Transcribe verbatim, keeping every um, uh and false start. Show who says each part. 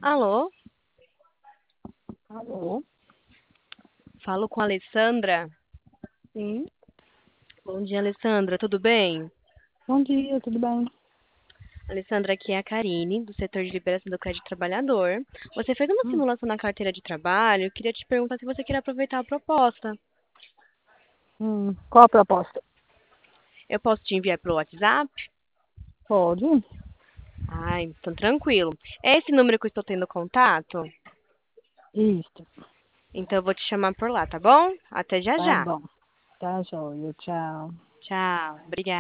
Speaker 1: Alô?
Speaker 2: Alô?
Speaker 1: Falo com a Alessandra.
Speaker 2: Sim.
Speaker 1: Bom dia, Alessandra. Tudo bem?
Speaker 2: Bom dia, tudo bem?
Speaker 1: Alessandra, aqui é a Karine, do setor de liberação do crédito trabalhador. Você fez uma
Speaker 2: Hum,
Speaker 1: simulação na carteira de trabalho. Eu queria te perguntar se você queria aproveitar a proposta.
Speaker 2: hum, qual a proposta?
Speaker 1: Eu posso te enviar pelo WhatsApp?
Speaker 2: Pode?
Speaker 1: Ai, então tranquilo. É esse número que eu estou tendo contato?
Speaker 2: Isso.
Speaker 1: Então eu vou te chamar por lá, tá bom? Até já
Speaker 2: Tá
Speaker 1: já.
Speaker 2: bom. Tá joia. Tchau.
Speaker 1: Tchau. Obrigada.